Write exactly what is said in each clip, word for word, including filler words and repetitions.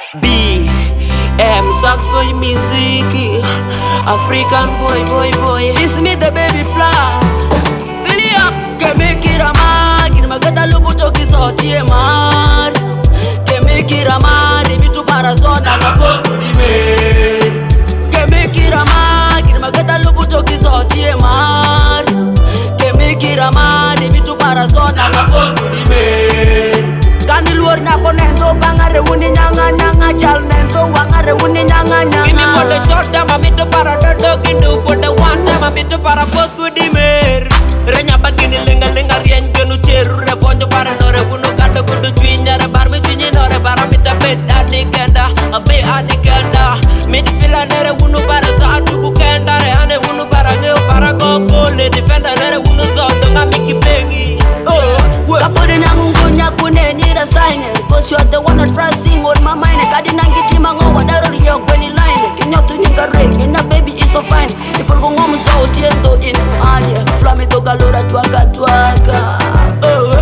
B M Sax boy music, African boy boy boy. It's me the baby fly. Bilia kemikira magi magata lubuto kizotie mar. Kemikira mari mitu parazona kapotu dime. Kemikira magi magata lubuto kizotie mar. Kemikira mari mitu parazona kapotu dime. Kani luar nako nento bangare wuni nyanga nyanga chal nento wangare wuni nyanga nyanga. Give me for the short time, I'm into para the dog do for the one time, I'm into para poku di mer. Renya bagini lenga lenga rien genu cheru reponjo para nore kuno kado kudu twinya re bar me twinya nore bara mita bed anikenda abe anikenda mid fila nere unu para sa atu kenda re ane unu para nyo para go le defender nere unu zoto ngamiki pengi. Oh, kapuri nyangungu nyakune nira sign. Cause you're the one that first sing on my mind. Kadi nangiti mango wadaro riyo kweni line. Kinyotu nyinga ring, ina baby is so fine. People go ngomu so tiesto in alia. Flami to galora tuaka tuaka. Oh,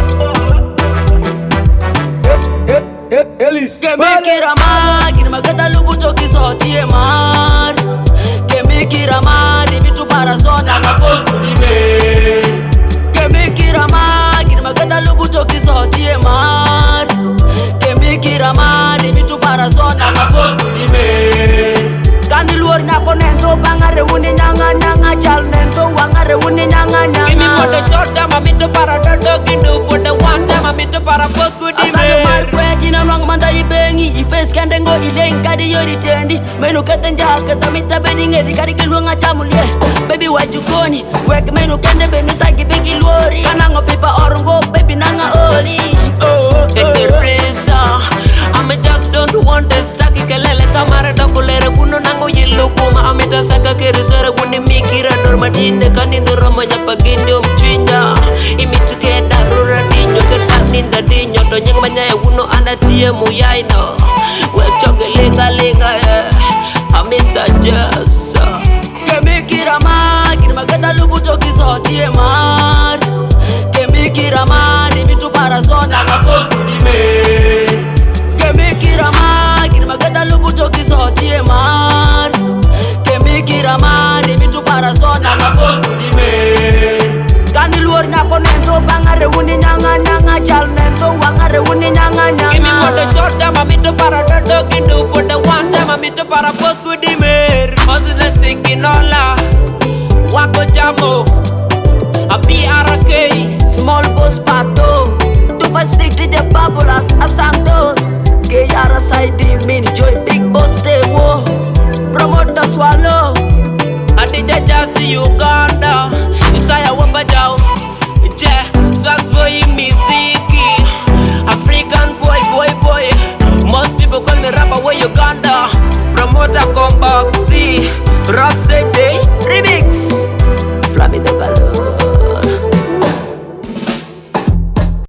Elis kemikira magi magata lubuto kizotie mar. Kemikira mari mitu parazona kapotu dime. Kemikira magi magata lubuto kizotie mar. Kemikira mari mitu parazona kapotu dime. Kani luar nako nento bangare wuni nyanga nyanga chal nento wangare wuni nyanga nyanga. Give me for the short time, I'm into para the dog do for the one time, I'm into para poku di Asale mer. markweti na nwangu manda ibengi Ifes kende ngo ilengi kadi yori tendi Menu kete njaka tamita beni ngeri kadi kilunga chamulie Baby wajukoni Wek menu kende beni sagi begi lori Kanango pipa orungo baby nanga oli. Oh, oh, In the oh. race, I'm just don't want to stack kelele kamara dokulere kuno nango yelo kuma ameta saka kerisere wuni mikira normadine kanino ramanya paginde umchinya imituke darura dinyo ketaninda dinyo do nyeng manya uno anatie muyaino wechoge lenga lenga amisa jasa. Kemikira magi magata lubuto kizotie mar. Kemikira mari mitu parazona kapotu dime. Kemikira magi magata lubuto kizotie mar. Kemikira mari mitu parazona kapotu dime. Kani luar nako nento bangare wuni nyanga nyanga chal nento wangare wuni nyanga nyanga. Give me for the short time, I'm into para the dog do for the one time, I'm into para poku di mer. Hustle singing all wako jamo a B R K Small boss pato two five six D J Babulas Asantos K R S I D Mini Joy Big Boss Stay Wo Promoter Swallow Adija Jasi Yuga